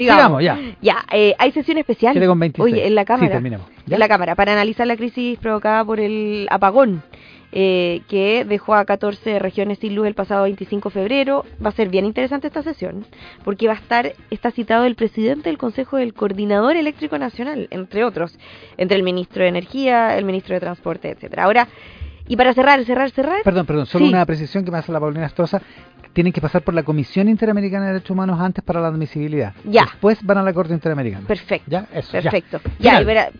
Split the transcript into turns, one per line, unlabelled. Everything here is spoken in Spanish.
Sigamos, ya.
Ya, hay sesión especial
7:26.
hoy en la Cámara.
Sí, terminemos. ¿Ya?
En la Cámara, para analizar la crisis provocada por el apagón que dejó a 14 regiones sin luz el pasado 25 de febrero. Va a ser bien interesante esta sesión, porque está citado el presidente del Consejo del Coordinador Eléctrico Nacional, entre otros, entre el ministro de Energía, el ministro de Transporte, etcétera. Ahora, y para cerrar.
Perdón, solo
Sí.
una precisión que me hace la Paulina Astroza. Tienen que pasar por la Comisión Interamericana de Derechos Humanos antes para la admisibilidad.
Ya.
Después van a la Corte Interamericana.
Perfecto.
¿Ya? Eso.
Perfecto.
Ya.
Ya,